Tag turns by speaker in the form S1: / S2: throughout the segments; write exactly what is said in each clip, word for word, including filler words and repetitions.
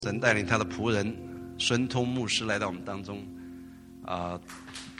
S1: 神带领他的仆人孙通牧师来到我们当中，啊、呃，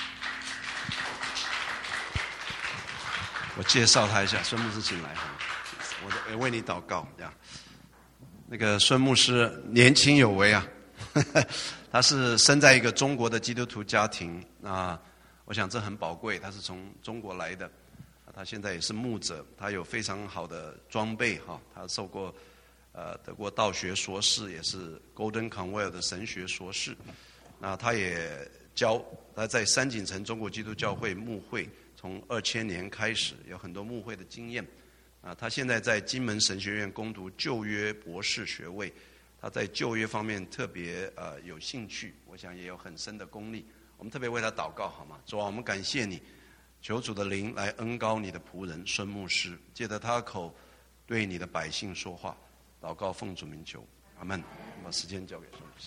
S1: 我介绍他一下，孙牧师请来，我为你祷告呀。那个孙牧师年轻有为啊，呵呵，他是生在一个中国的基督徒家庭啊，我想这很宝贵，他是从中国来的，他现在也是牧者，他有非常好的装备哈，他受过。呃，得过道学硕士，也是 Golden Conwell 的神学硕士。那他也教，他在三井城中国基督教会牧会，从二千年开始有很多牧会的经验。啊，他现在在金门神学院攻读旧约博士学位，他在旧约方面特别呃有兴趣，我想也有很深的功力。我们特别为他祷告好吗？主啊，我们感谢你，求主的灵来恩膏你的仆人孙牧师，借着他的口对你的百姓说话。祷告奉主名求，阿们。把时间交给孙牧师。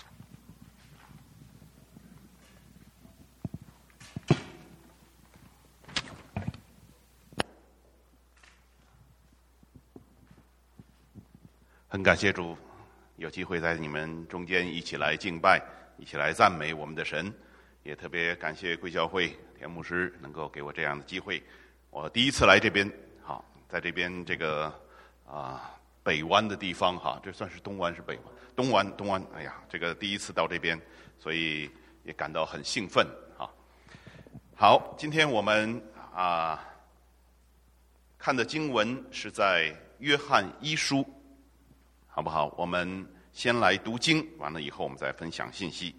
S2: 很感谢主，有机会在你们中间一起来敬拜，一起来赞美我们的神。也特别感谢贵教会田牧师能够给我这样的机会。我第一次来这边，好，在这边这个啊。北湾的地方哈，这算是东湾是北湾？东湾，东湾。哎呀，这个第一次到这边，所以也感到很兴奋啊。好，今天我们啊看的经文是在约翰一书，好不好？我们先来读经，完了以后我们再分享信息。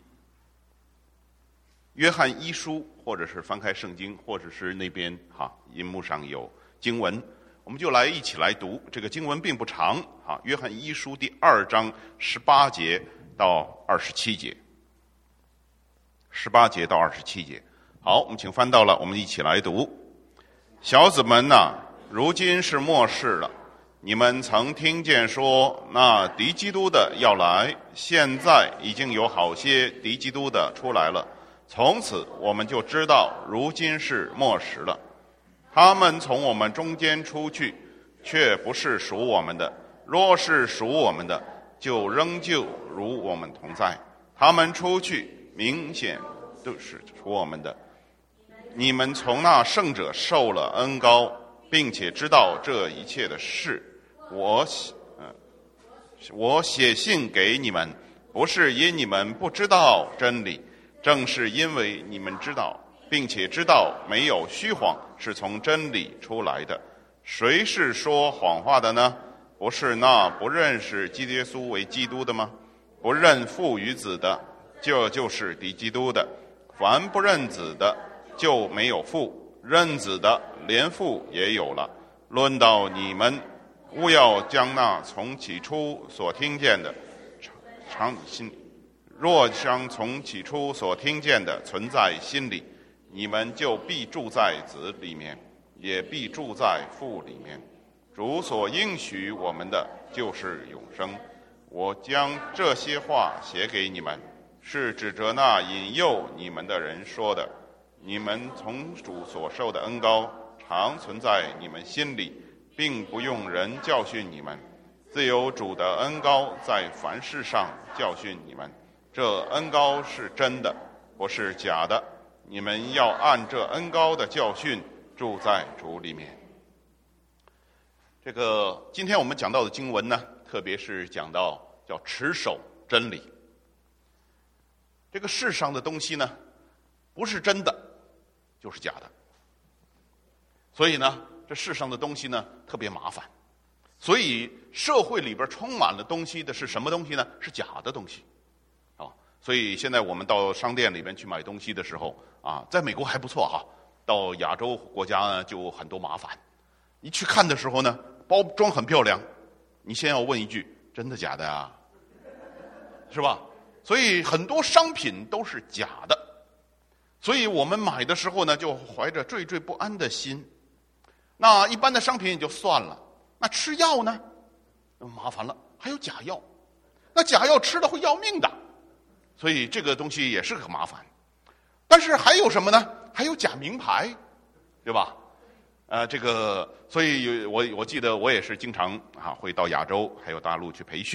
S2: 约翰一书，或者是翻开圣经，或者是那边哈荧幕上有经文。我们就来一起来读这个经文，并不长啊。约翰一书第二章十八节到二十七节，十八节到二十七节。好，我们请翻到了，我们一起来读。小子们呐、啊，如今是末世了。你们曾听见说那敌基督的要来，现在已经有好些敌基督的出来了。从此我们就知道，如今是末时了。他们从我们中间出去，却不是属我们的；若是属我们的，就仍旧如我们同在。他们出去，明显都是属我们的。你们从那圣者受了恩膏，并且知道这一切的事。我，嗯、呃，我写信给你们，不是因你们不知道真理，正是因为你们知道。并且知道没有虚谎是从真理出来的。谁是说谎话的呢？不是那不认识基督耶稣为基督的吗？不认父与子的，这就是敌基督的。凡不认子的，就没有父；认子的，连父也有了。论到你们，务要将那从起初所听见的常心，若将从起初所听见的存在心里，你们就必住在子里面，也必住在父里面。主所应许我们的就是永生。我将这些话写给你们，是指着那引诱你们的人说的。你们从主所受的恩膏常存在你们心里，并不用人教训你们，自有主的恩膏在凡事上教训你们。这恩膏是真的，不是假的。你们要按这恩膏的教训住在主里面。这个今天我们讲到的经文呢，特别是讲到叫持守真理。这个世上的东西呢，不是真的就是假的。所以呢，这世上的东西呢特别麻烦。所以社会里边充满了东西的是什么东西呢？是假的东西。所以现在我们到商店里面去买东西的时候啊，在美国还不错哈，到亚洲国家呢就很多麻烦。你去看的时候呢，包装很漂亮，你先要问一句：真的假的啊？是吧？所以很多商品都是假的，所以我们买的时候呢，就怀着惴惴不安的心。那一般的商品也就算了，那吃药呢，麻烦了，还有假药，那假药吃了会要命的。所以这个东西也是很麻烦。但是还有什么呢？还有假名牌，对吧？呃，这个，所以我我记得我也是经常啊会到亚洲还有大陆去培训，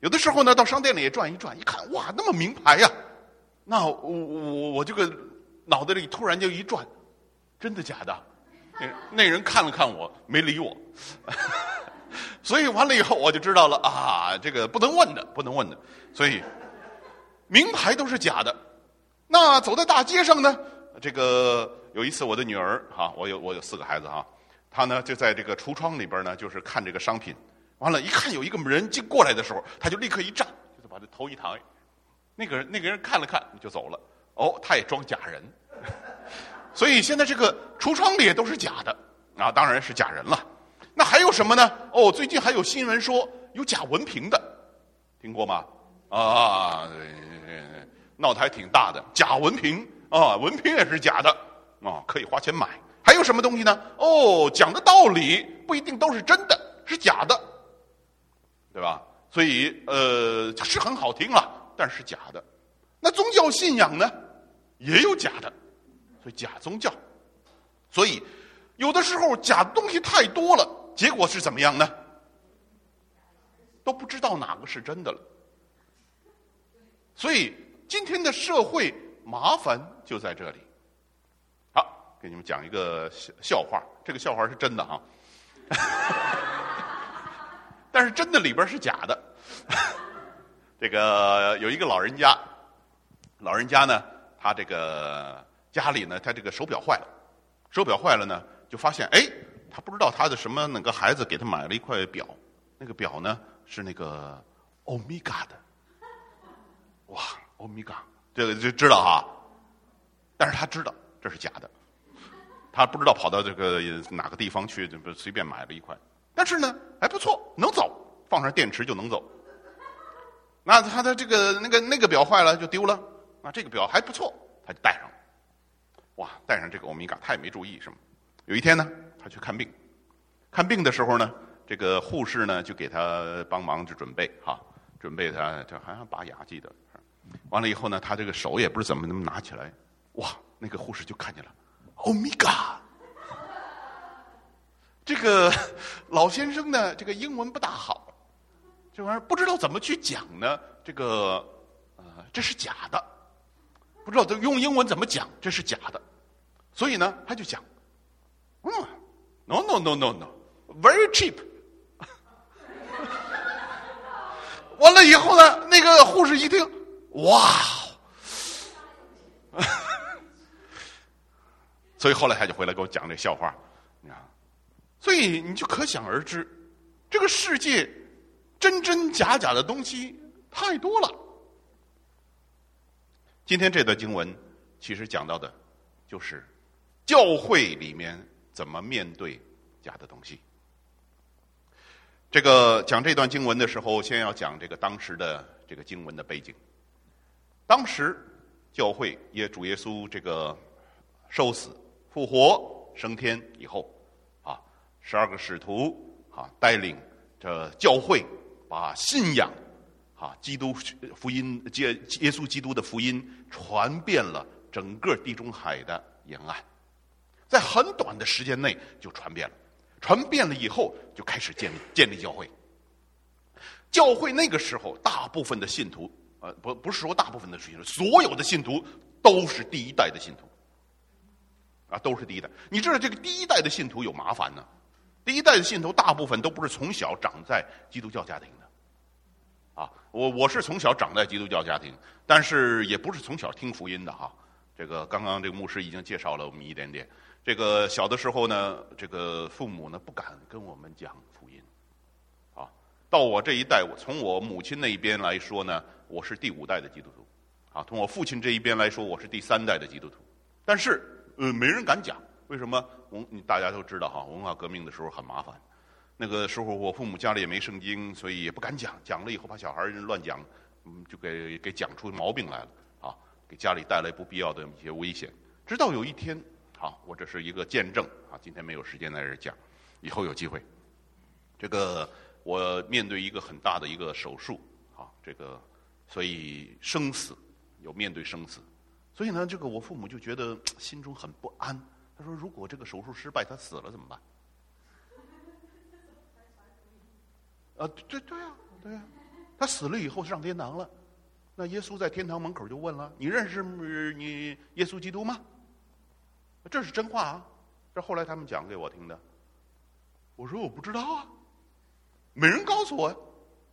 S2: 有的时候呢，到商店里也转一转，一看，哇，那么名牌呀、啊，那我我我这个脑袋里突然就一转，真的假的？那那人看了看我，没理我，所以完了以后我就知道了啊，这个不能问的，不能问的，所以名牌都是假的。那走在大街上呢，这个有一次我的女儿哈，我有我有四个孩子哈，她呢就在这个橱窗里边呢，就是看这个商品。完了，一看有一个人经过来的时候，他就立刻一站，就把这头一抬。那个人那个人看了看就走了。哦，他也装假人，所以现在这个橱窗里也都是假的啊，当然是假人了。那还有什么呢？哦，最近还有新闻说有假文凭的，听过吗？啊，闹得还挺大的，假文凭啊，文凭也是假的啊，可以花钱买。还有什么东西呢？哦，讲的道理不一定都是真的，是假的。对吧？所以呃是很好听了，但是假的。那宗教信仰呢，也有假的，所以假宗教。所以有的时候假的东西太多了，结果是怎么样呢？都不知道哪个是真的了。所以今天的社会麻烦就在这里。好，给你们讲一个笑笑话，这个笑话是真的哈。但是真的里边是假的。这个有一个老人家，老人家呢，他这个家里呢，他这个手表坏了，手表坏了呢，就发现哎，他不知道他的什么那个孩子给他买了一块表，那个表呢是那个欧米伽的，哇，欧米伽，这个就知道哈，但是他知道这是假的，他不知道跑到这个哪个地方去，随便买了一块。但是呢，还不错，能走，放上电池就能走。那他的这个那个那个表坏了就丢了，那这个表还不错，他就戴上了。哇，戴上这个欧米伽，他也没注意什么。有一天呢，他去看病，看病的时候呢，这个护士呢就给他帮忙就准备哈，准备他这好像拔牙记得。完了以后呢，他这个手也不知怎么能拿起来，哇，那个护士就看见了，欧米伽。这个老先生呢，这个英文不大好，这玩意儿不知道怎么去讲呢。这个呃，这是假的，不知道用英文怎么讲，这是假的。所以呢，他就讲，嗯 ，no no no no no，very cheap。完了以后呢，那个护士一听，哇，所以后来他就回来给我讲这笑话，你看。所以你就可想而知，这个世界真真假假的东西太多了。今天这段经文其实讲到的就是教会里面怎么面对假的东西。这个讲这段经文的时候，先要讲这个当时的这个经文的背景。当时教会耶主耶稣这个受死、复活、升天以后。十二个使徒啊，带领这教会，把信仰啊，基督福音，耶耶稣基督的福音传遍了整个地中海的沿岸，在很短的时间内就传遍了。传遍了以后，就开始建立建立教会。教会那个时候，大部分的信徒，呃，不不是说大部分的信徒，所有的信徒都是第一代的信徒，啊，都是第一代。你知道这个第一代的信徒有麻烦呢。第一代的信徒大部分都不是从小长在基督教家庭的，啊，我我是从小长在基督教家庭，但是也不是从小听福音的哈。这个刚刚这个牧师已经介绍了我们一点点。这个小的时候呢，这个父母呢不敢跟我们讲福音，啊，到我这一代，我从我母亲那一边来说呢，我是第五代的基督徒，啊，从我父亲这一边来说，我是第三代的基督徒，但是呃，没人敢讲。为什么？文大家都知道哈，文化革命的时候很麻烦。那个时候我父母家里也没圣经，所以也不敢讲。讲了以后，怕小孩乱讲，嗯，就给给讲出毛病来了啊，给家里带来不必要的一些危险。直到有一天，好，我这是一个见证啊，今天没有时间在这讲，以后有机会。这个我面对一个很大的一个手术啊，这个所以生死有面对生死，所以呢，这个我父母就觉得心中很不安。他说：“如果这个手术失败，他死了怎么办？”啊，对对啊，对啊， 他死了以后上天堂了。那耶稣在天堂门口就问了：“你认识你耶稣基督吗？”这是真话啊，这后来他们讲给我听的。我说我不知道啊，没人告诉我呀。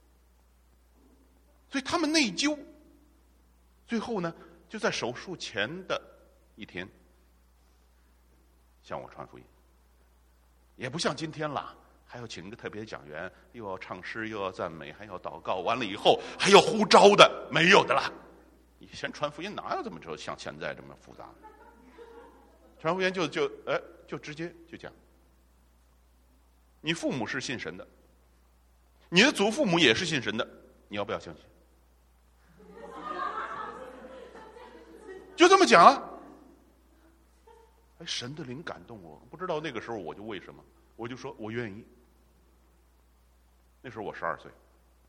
S2: 所以他们内疚，最后呢，就在手术前的一天向我传福音，也不像今天啦，还要请一个特别讲员，又要唱诗，又要赞美，还要祷告，完了以后还要呼召的，没有的啦。以前传福音哪有这么着像现在这么复杂？传福音就就哎就直接就讲，你父母是信神的，你的祖父母也是信神的，你要不要相信？就这么讲啊。哎，神的灵感动我，不知道那个时候我就为什么，我就说我愿意。那时候我十二岁，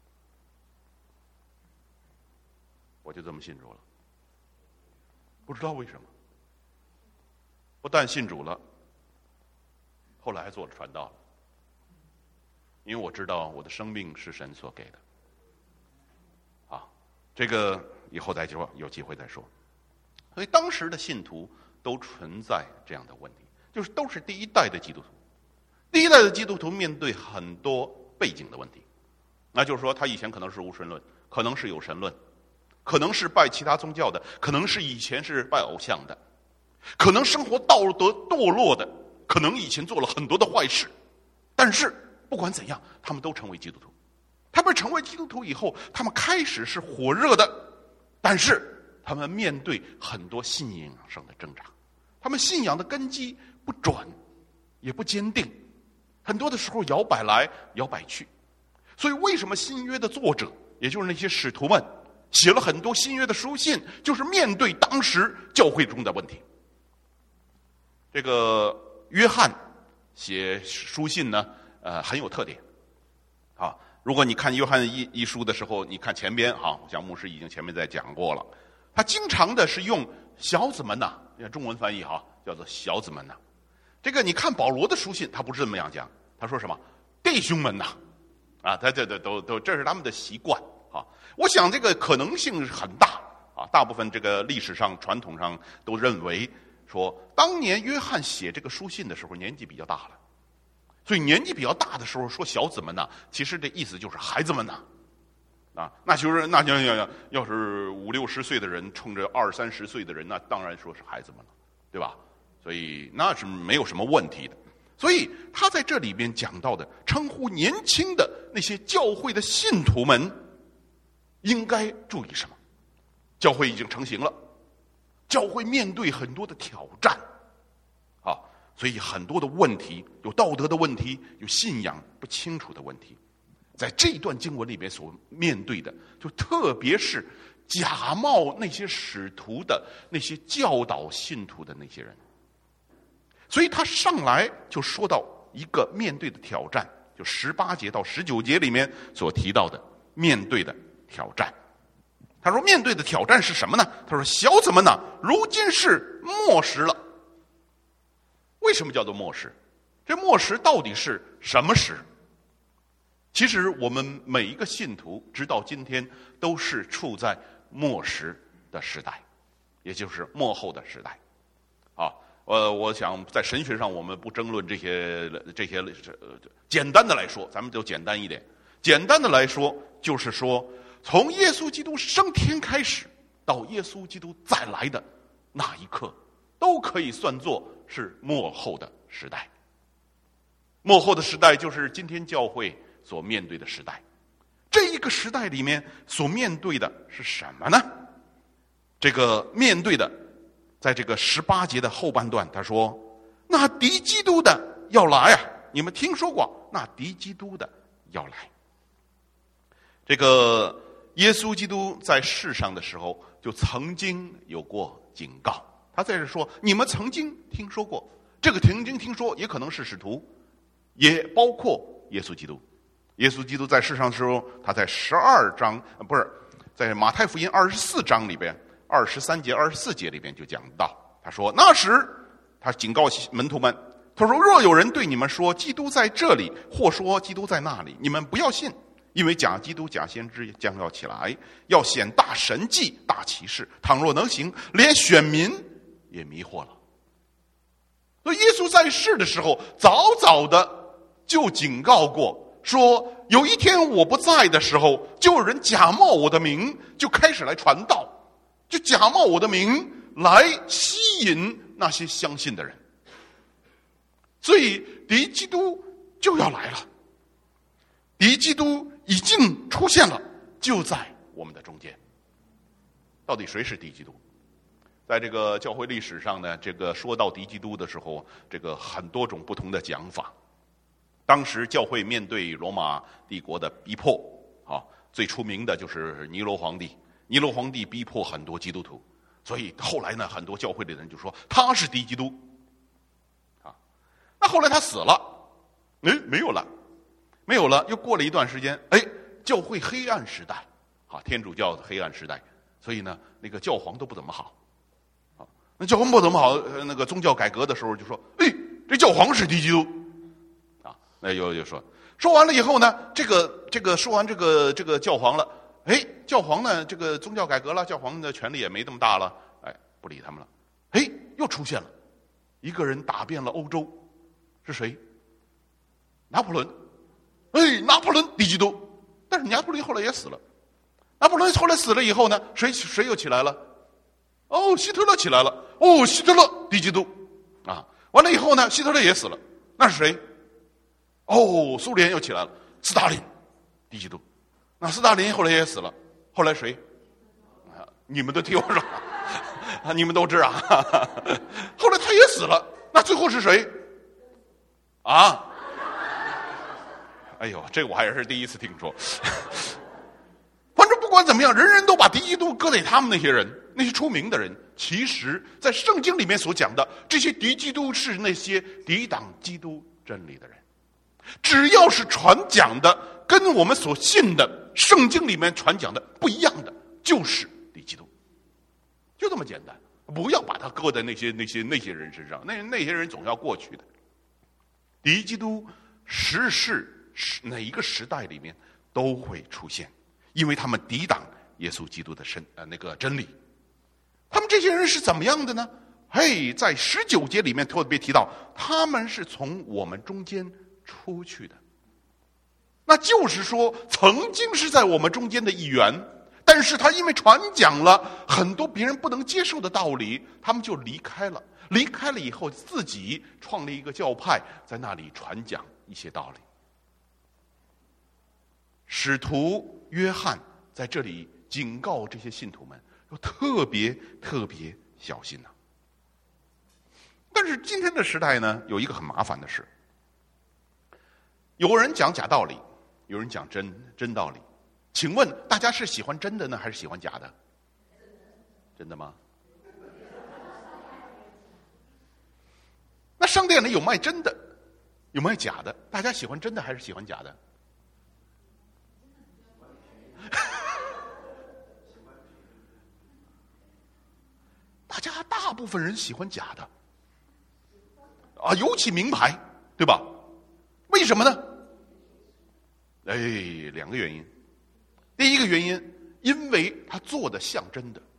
S2: 我就这么信主了。不知道为什么，不但信主了，后来还做了传道了。因为我知道我的生命是神所给的。啊，这个以后再说，有机会再说。所以当时的信徒都存在这样的问题，就是都是第一代的基督徒。第一代的基督徒面对很多背景的问题，那就是说他以前可能是无神论，可能是有神论，可能是拜其他宗教的，可能是以前是拜偶像的，可能生活道德堕落的，可能以前做了很多的坏事。但是不管怎样，他们都成为基督徒。他们成为基督徒以后，他们开始是火热的，但是他们面对很多信仰上的挣扎，他们信仰的根基不准，也不坚定，很多的时候摇摆来摇摆去。所以为什么新约的作者，也就是那些使徒们，写了很多新约的书信，就是面对当时教会中的问题。这个约翰写书信呢，呃，很有特点。啊，如果你看约翰一一书的时候，你看前边哈，我想牧师已经前面在讲过了。他经常的是用小子们呐，中文翻译哈，叫做小子们呐。这个你看保罗的书信，他不是这么样讲，他说什么弟兄们呐，啊，他这这都都这是他们的习惯啊。我想这个可能性很大啊，大部分这个历史上传统上都认为说，当年约翰写这个书信的时候年纪比较大了，所以年纪比较大的时候说小子们呐，其实这意思就是孩子们呐。啊，那就是那要要要是五六十岁的人冲着二三十岁的人，那当然说是孩子们了，对吧？所以那是没有什么问题的。所以他在这里边讲到的，称呼年轻的那些教会的信徒们，应该注意什么？教会已经成型了，教会面对很多的挑战，啊，所以很多的问题，有道德的问题，有信仰不清楚的问题。在这段经文里面所面对的，就特别是假冒那些使徒的那些教导信徒的那些人。所以他上来就说到一个面对的挑战，就十八节到十九节里面所提到的面对的挑战。他说面对的挑战是什么呢？他说小子们呢，如今是末时了。为什么叫做末时？这末时到底是什么时？其实我们每一个信徒直到今天都是处在末时的时代，也就是末后的时代。啊，呃，我想在神学上我们不争论这些这些，简单的来说，咱们就简单一点。简单的来说，就是说，从耶稣基督升天开始，到耶稣基督再来的那一刻，都可以算作是末后的时代。末后的时代就是今天教会所面对的时代。这一个时代里面所面对的是什么呢？这个面对的，在这个十八节的后半段，他说：“那敌基督的要来啊！你们听说过，那敌基督的要来。”这个耶稣基督在世上的时候，就曾经有过警告。他在这说：“你们曾经听说过，这个曾经听说，也可能是使徒，也包括耶稣基督。”耶稣基督在世上的时候，他在十二章不是在马太福音二十四章里边二十三节二十四节里边就讲到，他说那时他警告门徒们，他说若有人对你们说基督在这里，或说基督在那里，你们不要信， 因为假基督、假先知将要起来，要显大神迹、大奇事。倘若能行，连选民也迷惑了。所以耶稣在世的时候，早早的就警告过，说有一天我不在的时候，就有人假冒我的名，就开始来传道，就假冒我的名来吸引那些相信的人。所以敌基督就要来了，敌基督已经出现了，就在我们的中间。到底谁是敌基督？在这个教会历史上呢，这个说到敌基督的时候，这个很多种不同的讲法。当时教会面对罗马帝国的逼迫，啊，最出名的就是尼罗皇帝。尼罗皇帝逼迫很多基督徒，所以后来呢，很多教会的人就说他是敌基督。啊，那后来他死了，哎，没有了，没有了。又过了一段时间，哎，教会黑暗时代，啊，天主教的黑暗时代，所以呢，那个教皇都不怎么好。那教皇不怎么好，那个宗教改革的时候就说，哎，这教皇是敌基督，啊，那又又说，说完了以后呢，这个这个说完这个这个教皇了，哎，教皇呢，这个宗教改革了，教皇的权力也没这么大了，哎，不理他们了，哎，又出现了一个人打遍了欧洲，是谁？拿破仑，哎，拿破仑敌基督，但是拿破仑后来也死了，拿破仑后来死了以后呢，谁谁又起来了？哦，希特勒起来了。哦，希特勒敌基督，啊，完了以后呢，希特勒也死了，那是谁？哦，苏联又起来了，斯大林敌基督，那斯大林后来也死了，后来谁？啊，你们都听我说，啊，你们都知道，哈哈，后来他也死了，那最后是谁？啊？哎呦，这我还是第一次听说。反正不管怎么样，人人都把敌基督搁给他们那些人，那些出名的人。其实在圣经里面所讲的这些敌基督是那些抵挡基督真理的人，只要是传讲的跟我们所信的圣经里面传讲的不一样的，就是敌基督，就这么简单。不要把它搁在那些那些那些人身上，那那些人总要过去的。敌基督时事哪一个时代里面都会出现，因为他们抵挡耶稣基督的身呃那个真理。他们这些人是怎么样的呢？嘿，在十九节里面特别提到，他们是从我们中间出去的。那就是说，曾经是在我们中间的一员，但是他因为传讲了很多别人不能接受的道理，他们就离开了。离开了以后，自己创立一个教派，在那里传讲一些道理。使徒约翰在这里警告这些信徒们，要特别特别小心呐、啊。但是今天的时代呢，有一个很麻烦的事，有人讲假道理，有人讲真真道理。请问大家是喜欢真的呢，还是喜欢假的？真的吗？那商店里有卖真的，有卖假的，大家喜欢真的还是喜欢假的？大家大部分人喜欢假的啊，尤其名牌，对吧？为什么呢？哎，两个原因。第一个原因，因为他做的像真的，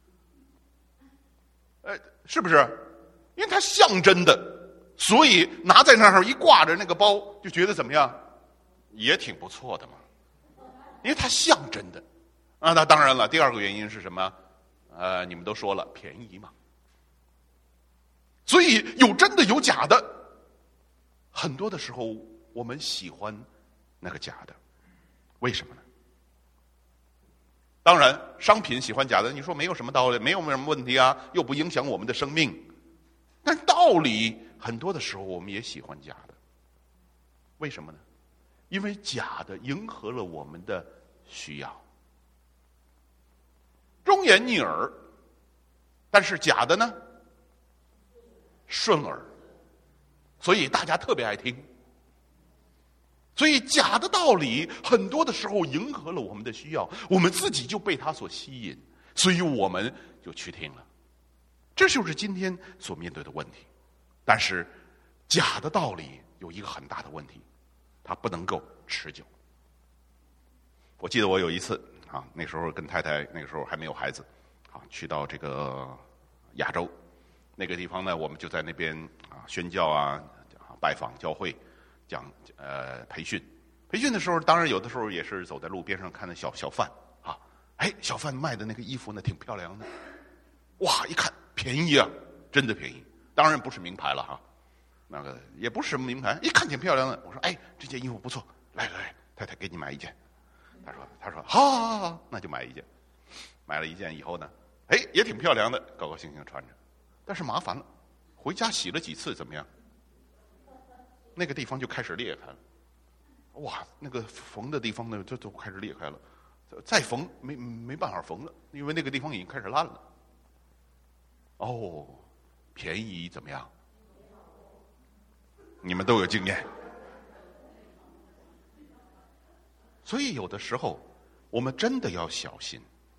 S2: 哎，是不是？因为他像真的，所以拿在那儿一挂着那个包，就觉得怎么样？也挺不错的嘛。因为他像真的啊。那当然了，第二个原因是什么？呃，你们都说了，便宜嘛。所以有真的有假的，很多的时候我们喜欢那个假的，为什么呢？当然，商品喜欢假的，你说没有什么道理，没有什么问题啊，又不影响我们的生命。但道理很多的时候我们也喜欢假的，为什么呢？因为假的迎合了我们的需要，忠言逆耳，但是假的呢顺耳，所以大家特别爱听。所以假的道理很多的时候迎合了我们的需要，我们自己就被它所吸引，所以我们就去听了。这就是今天所面对的问题。但是假的道理有一个很大的问题，它不能够持久。 我记得我有一次啊，那时候跟太太那个时候还没有孩子，啊，去到这个亚洲那个地方呢，我们就在那边啊宣教啊，拜访教会，讲呃培训。培训的时候，当然有的时候也是走在路边上看到小小贩啊，哎，小贩卖的那个衣服呢挺漂亮的，哇，一看便宜啊，真的便宜，当然不是名牌了哈，那个也不是什么名牌，一看挺漂亮的，我说哎，这件衣服不错，来来来，太太给你买一件。他说他说好好好好，那就买一件。买了一件以后呢，哎，也挺漂亮的，高高兴兴穿着。但是麻烦了，回家洗了几次怎么样？那个地方就开始裂开了。哇，那个缝的地方呢，这都开始裂开了。再缝没没办法缝了，因为那个地方已经开始烂了。哦，便宜怎么样？你们都有经验。所以有的时候我们真的要小心。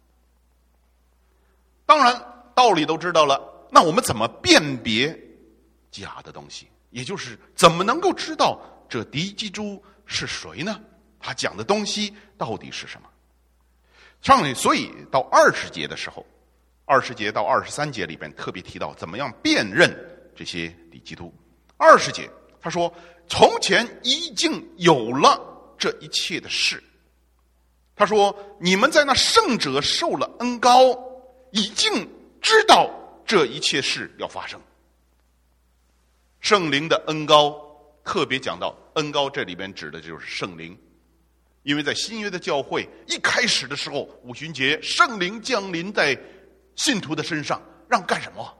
S2: 当然道理都知道了，那我们怎么辨别假的东西？也就是怎么能够知道这敌基督是谁呢？他讲的东西到底是什么？上面所以到二十节的时候，二十节到二十三节里边特别提到怎么样辨认这些敌基督。二十节他说，从前已经有了这一切的事。他说，你们在那圣者受了恩膏，已经知道这一切事要发生。圣灵的恩膏特别讲到，恩膏这里边指的就是圣灵，因为在新约的教会一开始的时候，五旬节圣灵降临在信徒的身上，让干什么？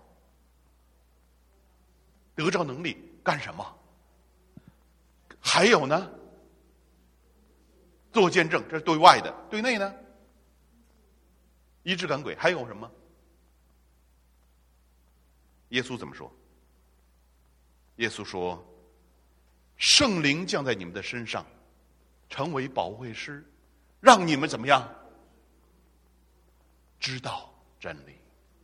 S2: 得着能力干什么？还有呢，做见证，这是对外的。对内呢，医治赶鬼。还有什么？耶稣怎么说？耶稣说，圣灵降在你们的身上，成为保惠师，让你们怎么样？知道真理，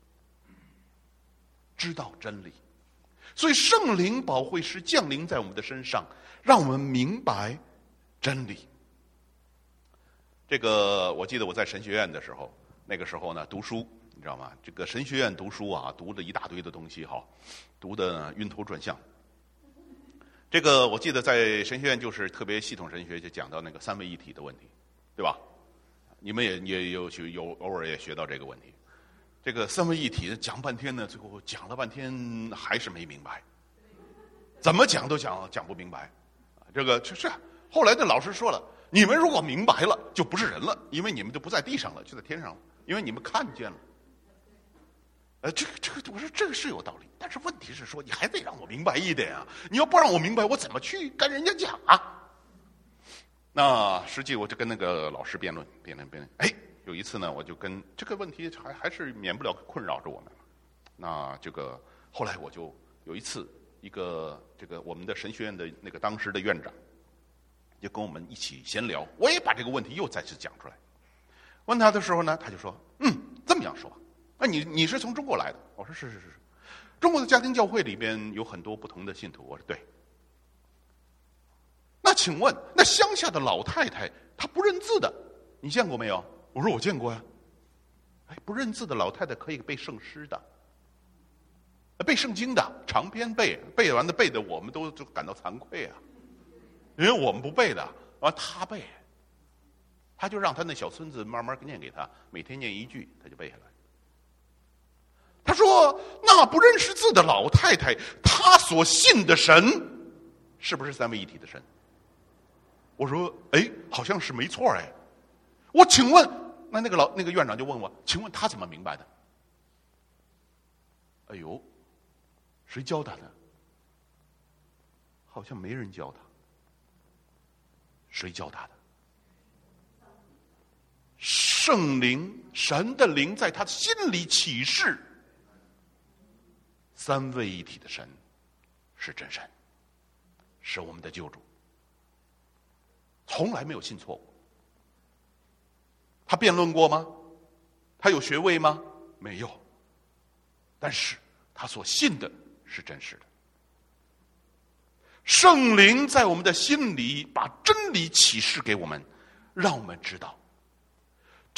S2: 知道真理。所以圣灵保惠师降临在我们的身上，让我们明白真理。这个我记得我在神学院的时候，那个时候呢读书，你知道吗？这个神学院读书啊，读了一大堆的东西哈，读的晕头转向。这个我记得在神学院就是特别系统神学，就讲到那个三位一体的问题，对吧？你们也也有学有偶尔也学到这个问题。这个三位一体讲半天呢，最后讲了半天还是没明白，怎么讲都讲讲不明白。这个就是后来的老师说了，你们如果明白了，就不是人了，因为你们就不在地上了，就在天上了，因为你们看见了。呃，这个这个，我说这个是有道理，但是问题是说，你还得让我明白一点啊！你要不让我明白，我怎么去跟人家讲啊？那实际我就跟那个老师辩论，辩论辩论。哎，有一次呢，我就跟这个问题还还是免不了困扰着我们。那这个后来我就有一次，一个这个我们的神学院的那个当时的院长，就跟我们一起闲聊，我也把这个问题又再次讲出来。问他的时候呢，他就说：“嗯，这么样说。”那你你是从中国来的？我说是是是是，中国的家庭教会里边有很多不同的信徒。我说对。那请问，那乡下的老太太她不认字的，你见过没有？我说我见过呀。哎，不认字的老太太可以背圣诗的，背圣经的，长篇背，背完的背的我们都就感到惭愧啊，因为我们不背的，啊，她背，他就让他那小孙子慢慢念给他，每天念一句，他就背下来。他说：“那不认识字的老太太，她所信的神，是不是三位一体的神？”我说：“哎，好像是没错哎。”我请问，那那个老那个院长就问我：“请问他怎么明白的？”哎呦，谁教他的？好像没人教他。谁教他的？圣灵，神的灵在他心里启示。三位一体的神是真神，是我们的救主，从来没有信错过。他辩论过吗？他有学位吗？没有。但是他所信的是真实的。圣灵在我们的心里把真理启示给我们，让我们知道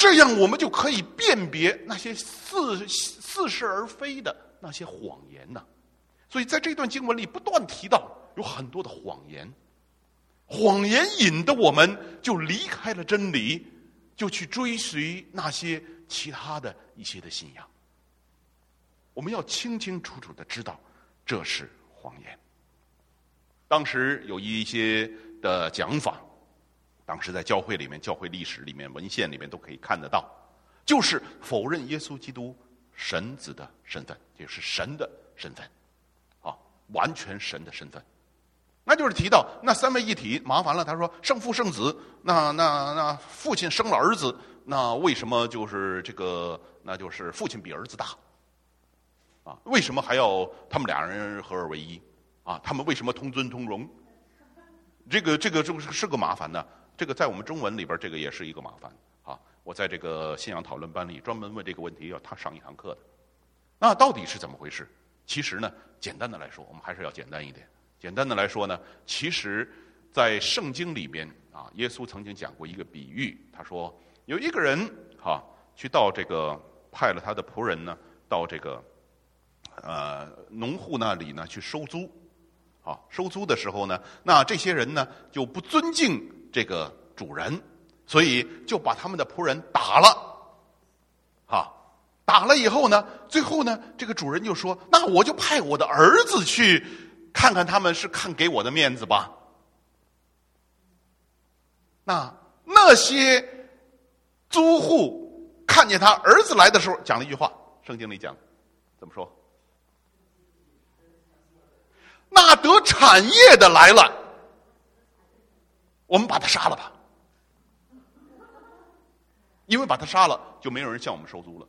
S2: 这样我们就可以辨别那些似似是而非的那些谎言呢。所以在这段经文里不断提到有很多的谎言，谎言引得我们就离开了真理，就去追随那些其他的一些的信仰。我们要清清楚楚的知道这是谎言。当时有一些的讲法，当时在教会里面、教会历史里面、文献里面都可以看得到，就是否认耶稣基督神子的身份，也是神的身份，啊，完全神的身份。那就是提到那三位一体麻烦了，他说圣父圣子，那那那父亲生了儿子，那为什么就是这个，那就是父亲比儿子大？啊，为什么还要他们俩人合二为一？啊，他们为什么同尊同荣？这个这个就是是个麻烦呢。这个在我们中文里边，这个也是一个麻烦啊。我在这个信仰讨论班里专门问这个问题，要他上一堂课的。那到底是怎么回事？其实呢，简单的来说，我们还是要简单一点。简单的来说呢，其实，在圣经里边啊，耶稣曾经讲过一个比喻，他说有一个人哈、啊，去到这个派了他的仆人呢，到这个呃农户那里呢去收租。啊，收租的时候呢，那这些人呢就不尊敬这个主人，所以就把他们的仆人打了。啊，打了以后呢，最后呢，这个主人就说：“那我就派我的儿子去看看他们是看给我的面子吧。”那那些租户看见他儿子来的时候，讲了一句话，圣经里讲，怎么说？那得产业的来了，我们把他杀了吧，因为把他杀了，就没有人向我们收租了。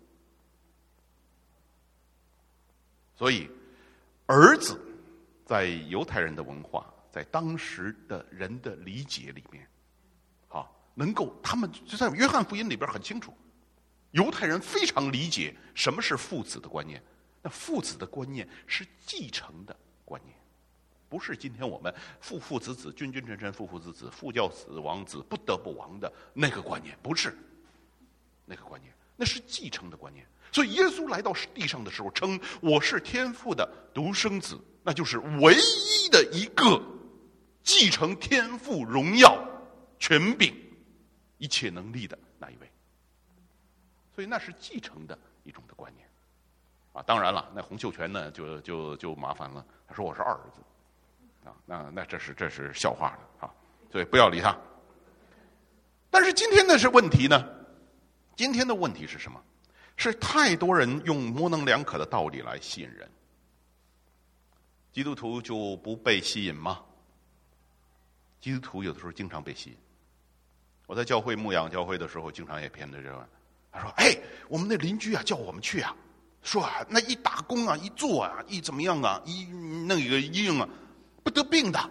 S2: 所以，儿子在犹太人的文化，在当时的人的理解里面，啊，能够他们就在约翰福音里边很清楚，犹太人非常理解什么是父子的观念。那父子的观念是继承的观念。不是今天我们父父子子、君君臣臣、父父子子、父教子、王子不得不亡的那个观念，不是那个观念，那是继承的观念。所以耶稣来到地上的时候称我是天父的独生子，那就是唯一的一个继承天父荣耀、权柄、一切能力的那一位。所以那是继承的一种的观念啊。当然了，那洪秀全呢就就就麻烦了，他说我是二儿子。啊，那那这是这是笑话的啊，所以不要理他。但是今天的是问题呢？今天的问题是什么？是太多人用模棱两可的道理来吸引人。基督徒就不被吸引吗？基督徒有的时候经常被吸引。我在教会牧养教会的时候，经常也偏着这个。他说：“哎，我们那邻居啊，叫我们去啊，说啊，那一打工啊，一做啊，一怎么样啊，一弄一个硬啊。”不得病的，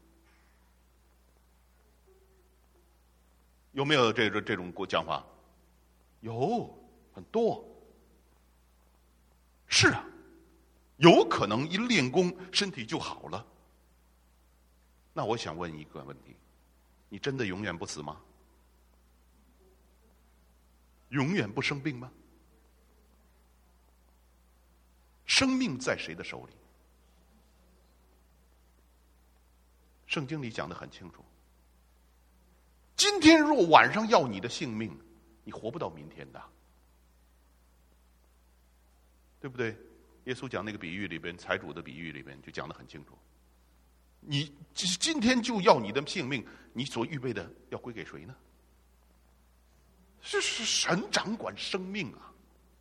S2: 有没有这种这种讲法？有很多。是啊，有可能一练功身体就好了。那我想问一个问题：你真的永远不死吗？永远不生病吗？生命在谁的手里？圣经里讲得很清楚，今天若晚上要你的性命，你活不到明天的，对不对？耶稣讲那个比喻里边，财主的比喻里边就讲得很清楚，你今天就要你的性命，你所预备的要归给谁呢？这是神掌管生命啊。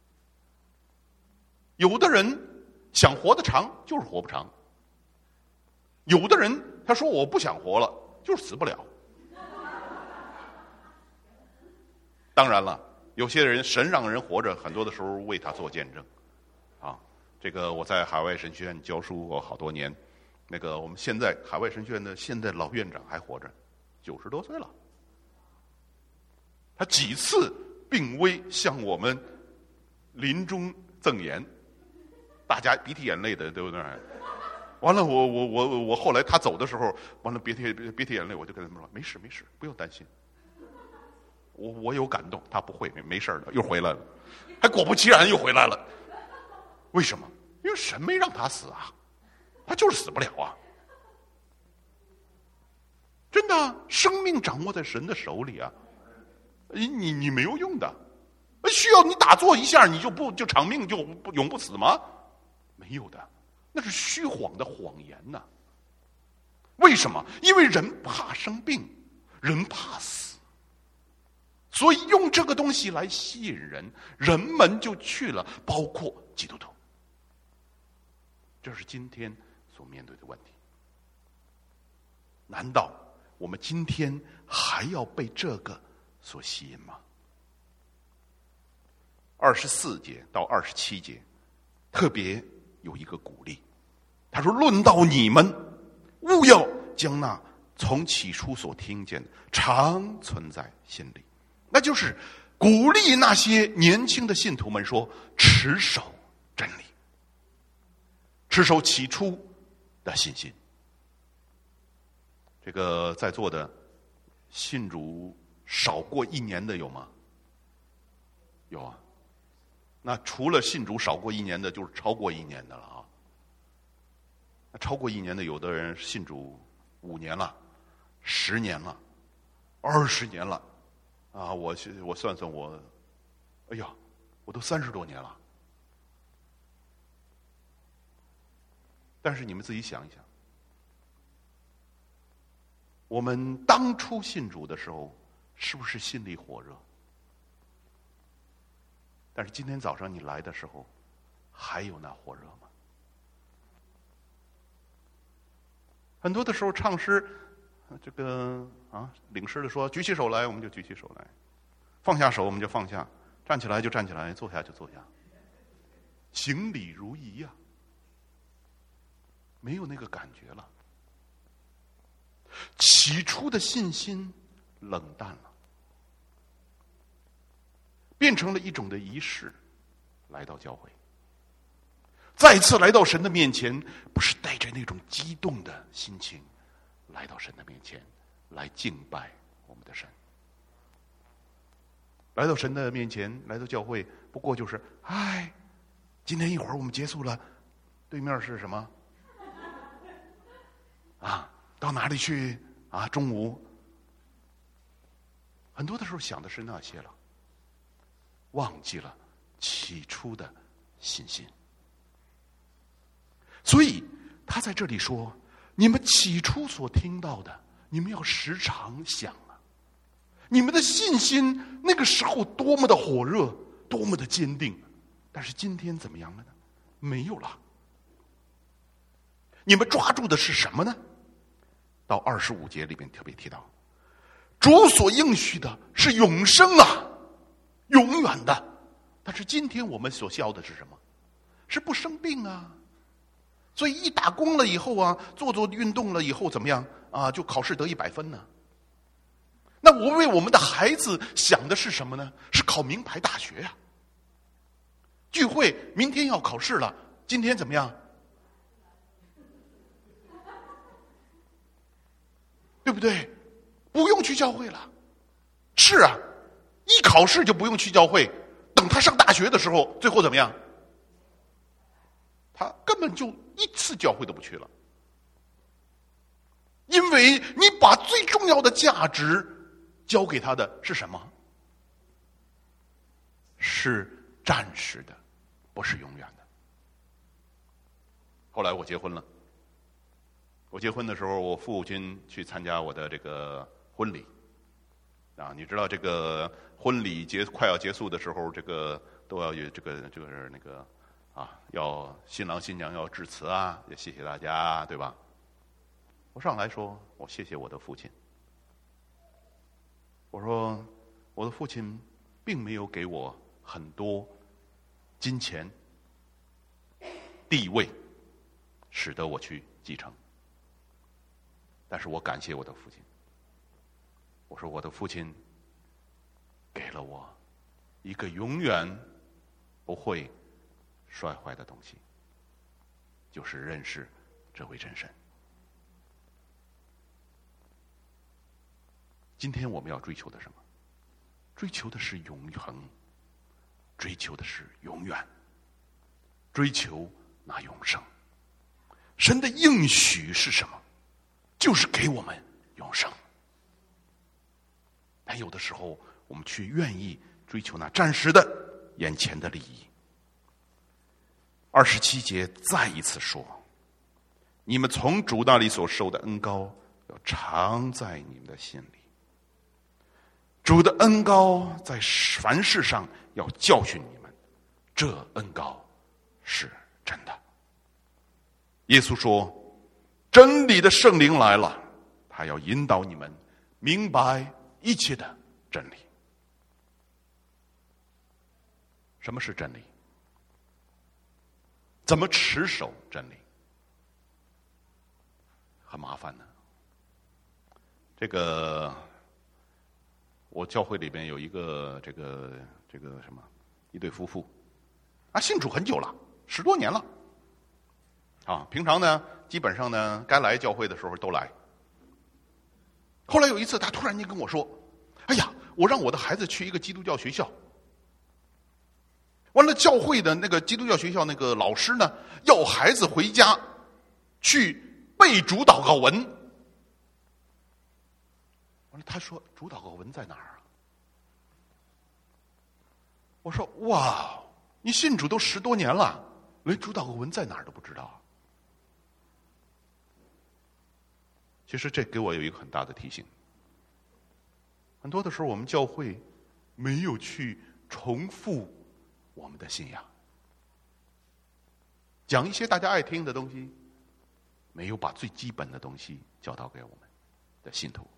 S2: 有的人想活得长，就是活不长；有的人他说我不想活了，就是死不了。当然了，有些人神让人活着，很多的时候为他做见证。啊，这个我在海外神学院教书过好多年，那个我们现在海外神学院的现在老院长还活着，九十多岁了。他几次病危向我们临终赠言，大家鼻涕眼泪的，对不对？完了，我我我我后来他走的时候，完了鼻涕鼻涕眼泪，我就跟他们说：没事没事，不用担心。 我我有感动，他不会，没没事的，又回来了，还果不其然又回来了。为什么？因为神没让他死啊，他就是死不了啊。真的，生命掌握在神的手里啊，你你你没有用的，需要你打坐一下，你就不就长命就不永不死吗？没有的，那是虚晃的谎言呐、啊。为什么？因为人怕生病，人怕死，所以用这个东西来吸引人，人们就去了，包括基督徒。这是今天所面对的问题。难道我们今天还要被这个所吸引吗？二十四节到二十七节特别有一个鼓励，他说：论到你们，务要将那从起初所听见的常存在心里。那就是鼓励那些年轻的信徒们说，持守真理，持守起初的信心。这个在座的信主少过一年的有吗？有啊。那除了信主少过一年的，就是超过一年的了啊。那超过一年的，有的人信主五年了，十年了，二十年了，啊，我我算算我，哎呀，我都三十多年了。但是你们自己想一想，我们当初信主的时候，是不是心里火热？但是今天早上你来的时候，还有那火热吗？很多的时候唱诗，这个啊，领诗的说举起手来，我们就举起手来；放下手，我们就放下；站起来就站起来，坐下就坐下，行礼如仪呀、啊，没有那个感觉了。起初的信心冷淡了，变成了一种的仪式，来到教会，再次来到神的面前，不是带着那种激动的心情来到神的面前，来敬拜我们的神。来到神的面前，来到教会，不过就是哎，今天一会儿我们结束了，对面是什么？啊，到哪里去啊？中午，很多的时候想的是那些了，忘记了起初的信心。所以他在这里说，你们起初所听到的，你们要时常想啊，你们的信心那个时候多么的火热，多么的坚定，但是今天怎么样了呢？没有了。你们抓住的是什么呢？到二十五节里面特别提到，主所应许的是永生啊，永远的。但是今天我们所需要的是什么？是不生病啊。所以一打工了以后啊，做做运动了以后怎么样啊？就考试得一百分呢。那我为我们的孩子想的是什么呢？是考名牌大学啊。聚会明天要考试了，今天怎么样？对不对？不用去教会了。是啊，一考试就不用去教会，等他上大学的时候，最后怎么样？他根本就一次教会都不去了。因为你把最重要的价值交给他的是什么？是暂时的，不是永远的。后来我结婚了，我结婚的时候，我父亲去参加我的这个婚礼。啊，你知道这个婚礼结快要结束的时候，这个都要有这个就是那个啊，要新郎新娘要致辞啊，也谢谢大家，对吧？我上来说，我谢谢我的父亲。我说，我的父亲并没有给我很多金钱、地位，使得我去继承。但是我感谢我的父亲。我说，我的父亲给了我一个永远不会摔坏的东西，就是认识这位真神。今天我们要追求的什么？ 追求的是永恒，追求的是永远，追求那永生。神的应许是什么？就是给我们永生。但有的时候我们却愿意追求那暂时的眼前的利益。二十七节再一次说，你们从主那里所受的恩膏要常在你们的心里。主的恩膏在凡事上要教训你们，这恩膏是真的。耶稣说，真理的圣灵来了，他要引导你们明白一切的真理。什么是真理？怎么持守真理？很麻烦的。这个我教会里边有一个这个这个什么一对夫妇啊，信主很久了，十多年了啊。平常呢，基本上呢，该来教会的时候都来。后来有一次，他突然间跟我说：“哎呀，我让我的孩子去一个基督教学校。完了，教会的那个基督教学校那个老师呢，要孩子回家去背主祷告文。完了，他说主祷告文在哪儿啊？我说哇，你信主都十多年了，连主祷告文在哪儿都不知道。其实这给我有一个很大的提醒。很多的时候，我们教会没有去重复我们的信仰，讲一些大家爱听的东西，没有把最基本的东西教导给我们的信徒。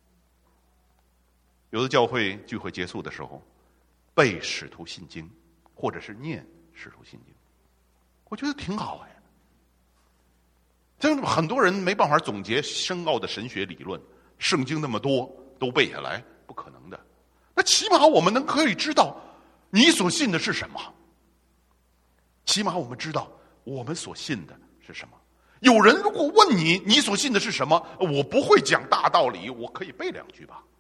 S2: 有的教会聚会结束的时候，背使徒信经，或者是念使徒信经，我觉得挺好哎。这样很多人没办法总结深奥的神学理论，圣经那么多都背下来，不可能的。那起码我们能可以知道你所信的是什么，起码我们知道我们所信的是什么。有人如果问你你所信的是什么，我不会讲大道理，我可以背两句吧。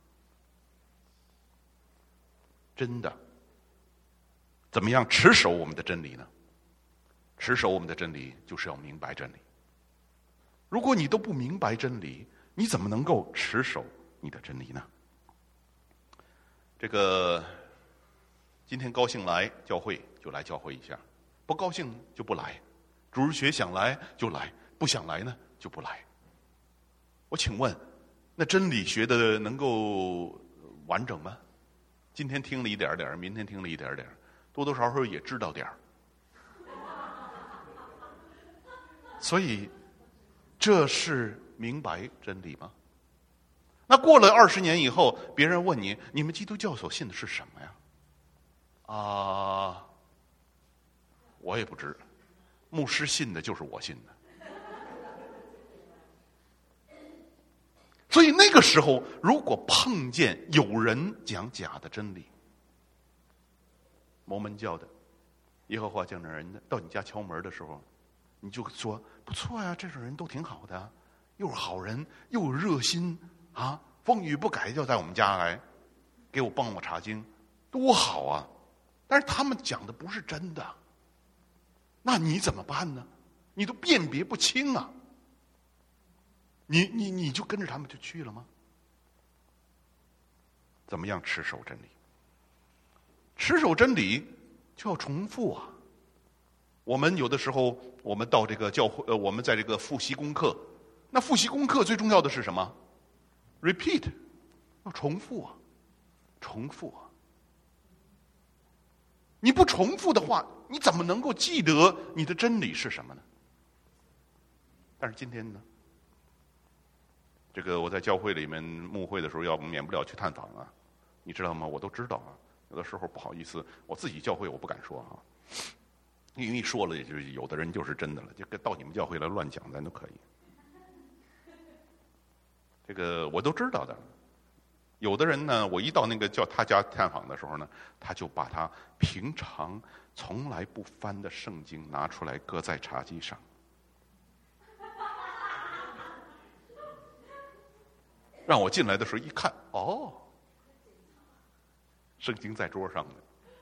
S2: 真的，怎么样持守我们的真理呢？持守我们的真理就是要明白真理。如果你都不明白真理，你怎么能够持守你的真理呢？这个今天高兴来教会就来教会一下，不高兴就不来。主日学想来就来，不想来呢就不来。我请问，那真理学的能够完整吗？今天听了一点点，明天听了一点点，多多少少也知道点儿。所以，这是明白真理吗？那过了二十年以后，别人问你，你们基督教所信的是什么呀？啊、呃，我也不知，牧师信的就是我信的。所以那个时候，如果碰见有人讲假的真理，摩门教的、耶和华见证人的，到你家敲门的时候，你就说不错呀、啊，这种人都挺好的，又是好人，又有热心啊，风雨不改就在我们家来，给我帮我查经，多好啊！但是他们讲的不是真的，那你怎么办呢？你都辨别不清啊！你你你就跟着他们就去了吗？怎么样持守真理？持守真理就要重复啊！我们有的时候，我们到这个教会，呃，我们在这个复习功课，那复习功课最重要的是什么 ？repeat， 要重复啊，重复啊！你不重复的话，你怎么能够记得你的真理是什么呢？但是今天呢？这个我在教会里面牧会的时候，要免不了去探访啊，你知道吗？我都知道啊。有的时候不好意思，我自己教会我不敢说啊，因为一说了，也就是有的人就是真的了，就到你们教会来乱讲，咱都可以。这个我都知道的。有的人呢，我一到那个叫他家探访的时候呢，他就把他平常从来不翻的圣经拿出来，搁在茶几上。让我进来的时候一看，哦， 圣经在桌上呢，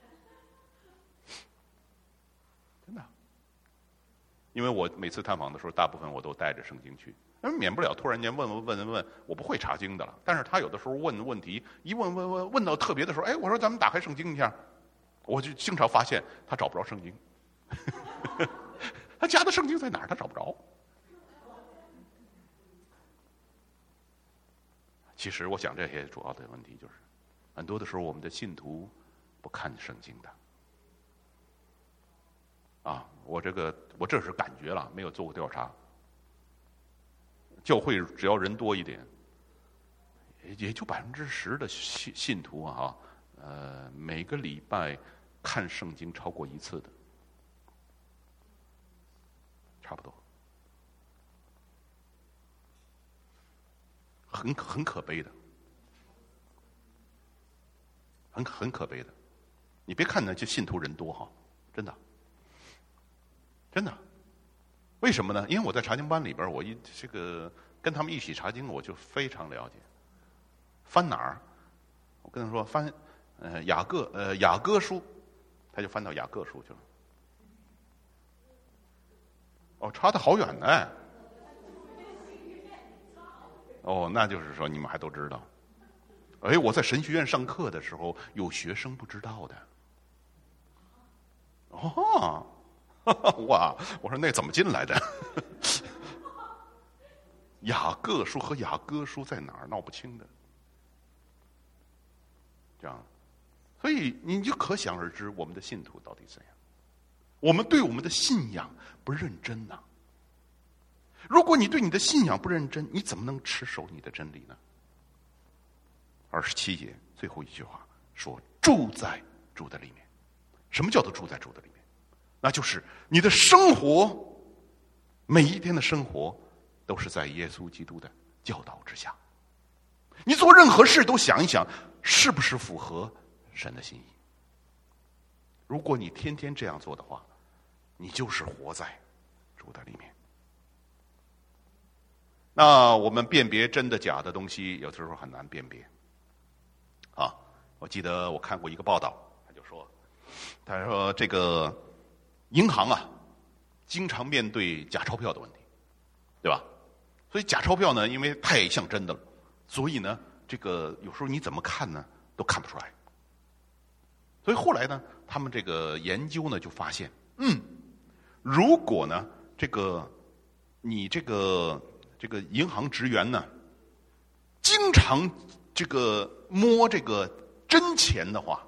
S2: 真的。因为我每次探访的时候，大部分我都带着圣经去，因为免不了突然间问问问问问，我不会查经的了。但是他有的时候问问题，一问问问问到特别的时候，哎，我说咱们打开圣经一下，我就经常发现他找不着圣经，他家的圣经在哪儿？他找不着。其实我想这些主要的问题就是，很多的时候我们的信徒不看圣经的。啊，我这个我这是感觉了，没有做过调查。教会只要人多一点，也就百分之十的信信徒啊，呃，每个礼拜看圣经超过一次的，差不多，很很可悲的，很很可悲的。你别看呢，这信徒人多哈，真的。真的，为什么呢？因为我在查经班里边，我一这个跟他们一起查经，我就非常了解。翻哪儿？我跟他说翻，呃雅各呃雅各书，他就翻到雅各书去了。哦，差得好远呢。哦，那就是说你们还都知道。哎，我在神学院上课的时候，有学生不知道的。哦。哇！我说那怎么进来的？雅各书和雅各书在哪儿闹不清的，这样，所以你就可想而知我们的信徒到底怎样。我们对我们的信仰不认真呐、啊。如果你对你的信仰不认真，你怎么能持守你的真理呢？二十七节最后一句话说：“住在主的里面。”什么叫做住在主的里面？那就是你的生活，每一天的生活都是在耶稣基督的教导之下。你做任何事都想一想，是不是符合神的心意？如果你天天这样做的话，你就是活在主的里面。那我们辨别真的假的东西，有的时候很难辨别。啊，我记得我看过一个报道，他就说，他说这个银行啊，经常面对假钞票的问题，对吧？所以假钞票呢，因为太像真的了，所以呢，这个有时候你怎么看呢，都看不出来。所以后来呢，他们这个研究呢，就发现，嗯，如果呢，这个你这个这个银行职员呢，经常这个摸这个真钱的话，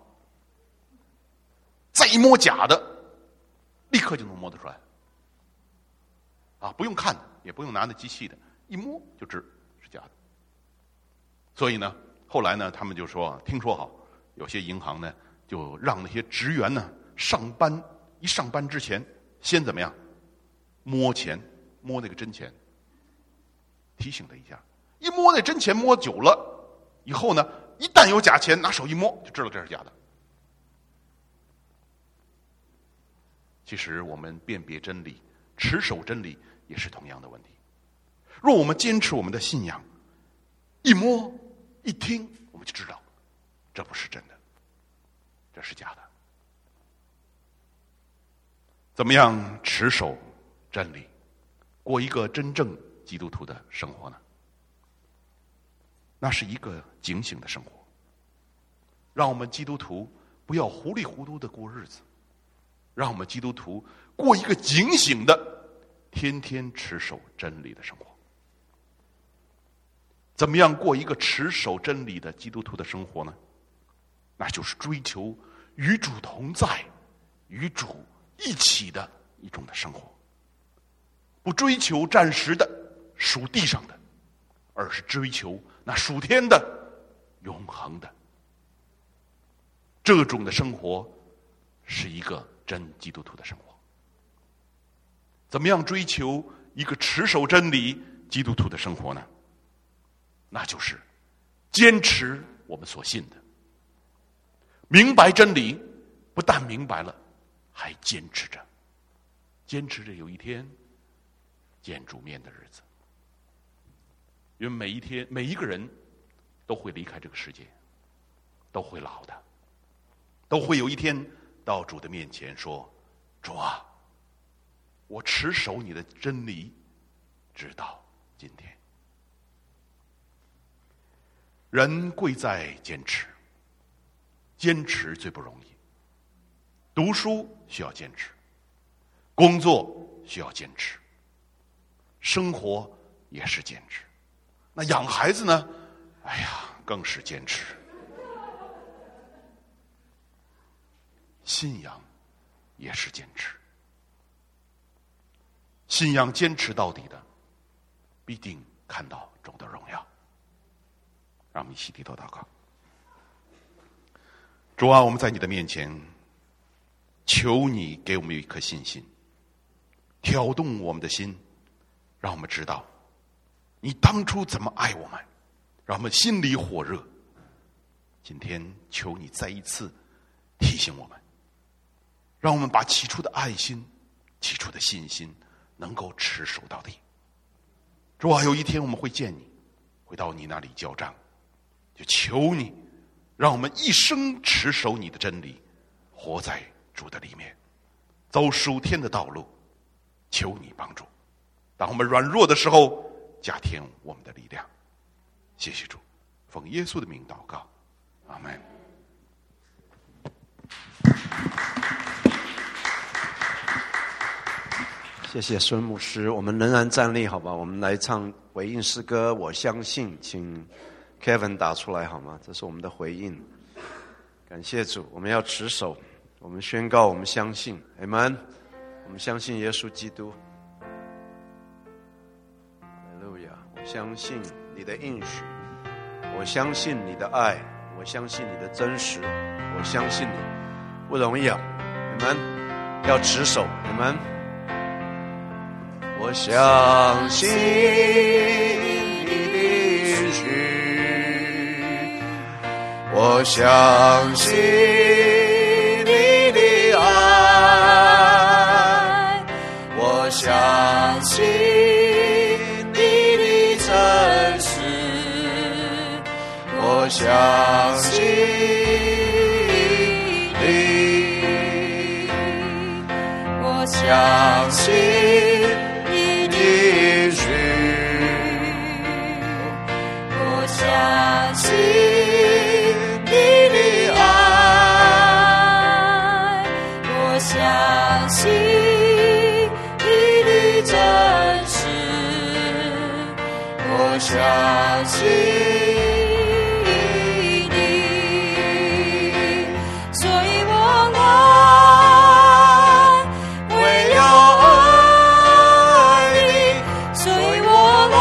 S2: 再一摸假的，立刻就能摸得出来，啊，不用看，也不用拿那机器的，一摸就知是假的。所以呢，后来呢，他们就说，听说好，有些银行呢，就让那些职员呢，上班一上班之前，先怎么样，摸钱，摸那个真钱，提醒他一下，一摸那真钱摸久了，以后呢，一旦有假钱，拿手一摸就知道这是假的。其实我们辨别真理、持守真理也是同样的问题。若我们坚持我们的信仰，一摸一听，我们就知道这不是真的，这是假的。怎么样持守真理，过一个真正基督徒的生活呢？那是一个警醒的生活，让我们基督徒不要糊里糊涂的过日子，让我们基督徒过一个警醒的、天天持守真理的生活。怎么样过一个持守真理的基督徒的生活呢？那就是追求与主同在、与主一起的一种的生活，不追求暂时的、属地上的，而是追求那属天的、永恒的。这种的生活是一个真基督徒的生活。怎么样追求一个持守真理基督徒的生活呢？那就是坚持我们所信的，明白真理，不但明白了，还坚持着，坚持着有一天见主面的日子。因为每一天每一个人都会离开这个世界，都会老的， 都会有一天到主的面前说，主啊，我持守你的真理直到今天。人贵在坚持，坚持最不容易。读书需要坚持，工作需要坚持，生活也是坚持。那养孩子呢？哎呀，更是坚持。信仰也是坚持，信仰坚持到底的，必定看到主的荣耀。让我们一起低头祷告。主啊，我们在你的面前，求你给我们一颗信心，挑动我们的心，让我们知道你当初怎么爱我们，让我们心里火热。今天求你再一次提醒我们，让我们把起初的爱心、起初的信心能够持守到底。主啊，有一天我们会见你，会到你那里交账，就求你让我们一生持守你的真理，活在主的里面，走属天的道路。求你帮助，当我们软弱的时候，加添我们的力量。谢谢主，奉耶稣的名祷告，阿们。
S1: 谢谢孙牧师，我们仍然站立，好吧？我们来唱回应诗歌，我相信，请 Kevin 打出来好吗？这是我们的回应。感谢主，我们要持守，我们宣告，我们相信 Amen， 我们相信耶稣基督。哈利路亚！我相信你的应许，我相信你的爱，我相信你的真实，我相信你不容易啊 Amen， 要持守 Amen。我相信你的应许，我相信你的爱，我相信你的真实，我相信你，我相信相信你的爱，我相信你的真实，我相信你，所以我来为要爱你，所以我来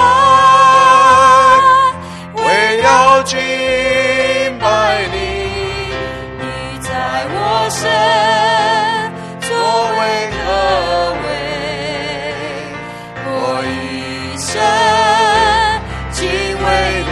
S1: 敬拜你，你在我身作为可畏，我一生敬畏你。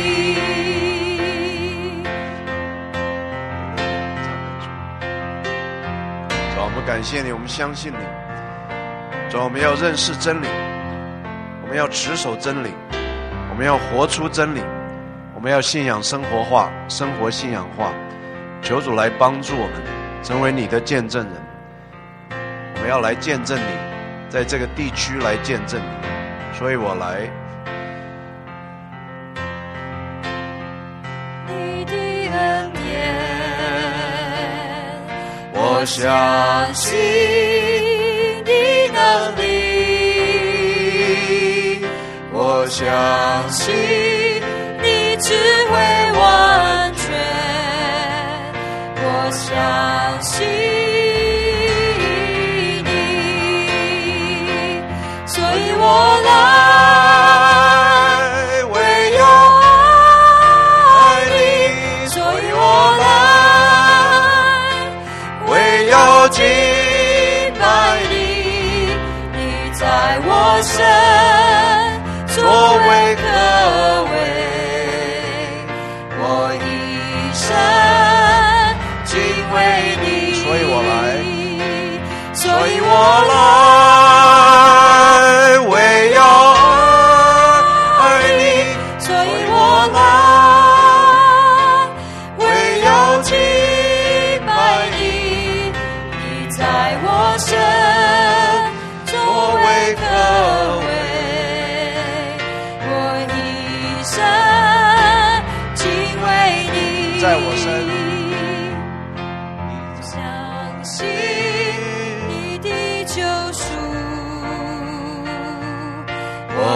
S1: 主，我们感谢你，我们相信你。主，我们要认识真理，我们要持守真理，我们要活出真理。我们要信仰生活化，生活信仰化，求主来帮助我们成为你的见证人。我们要来见证你，在这个地区来见证你，所以我来。你的恩典，我相信你能力，我相信智慧完全，我相信你，所以我来为要爱你，所以我来为要敬拜你，你在我身作为可畏，所以我来，所以我来为要爱你，所以我来为要敬拜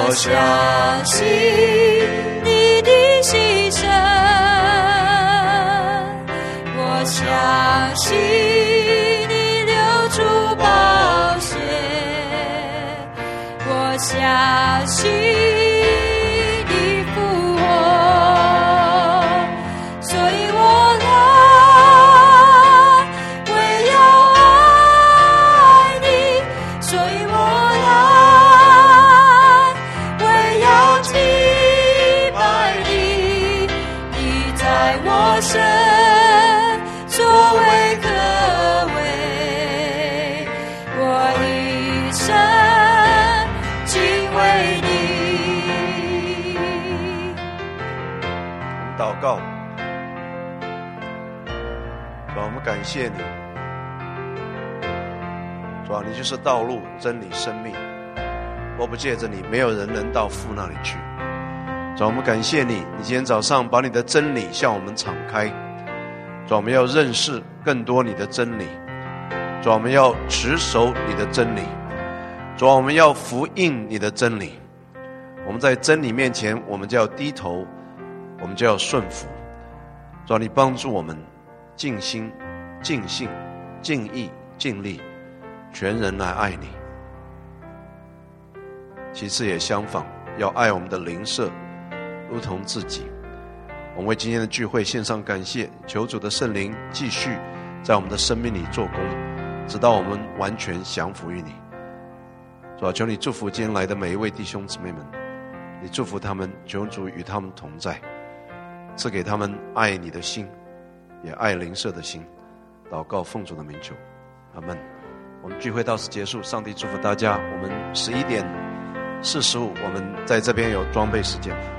S3: 我相信你的牺牲，我相信你流出宝血，我相信你复活，所以我来为要爱你，所以我来为要敬拜你，你在我身作为可畏，我一生敬畏你。
S1: 祷告，主啊，我们感谢你，主啊，你就是道路、真理、生命。若不借着你，没有人能到父那里去。主啊，我们感谢你，你今天早上把你的真理向我们敞开。主啊，我们要认识更多你的真理。主啊，我们要持守你的真理。主啊，我们要服应你的真理。我们在真理面前，我们就要低头，我们就要顺服。主啊，你帮助我们尽心、尽性、尽意、尽力，全人来爱你。其次也相反，要爱我们的邻舍，如同自己。我们为今天的聚会献上感谢，求主的圣灵继续在我们的生命里做工，直到我们完全降服于你。主啊，求你祝福今天来的每一位弟兄姊妹们，你祝福他们，求主与他们同在，赐给他们爱你的心，也爱邻舍的心。祷告奉主的名求，阿们。我们聚会到此结束，上帝祝福大家。我们十一点四十五，我们在这边有装备时间。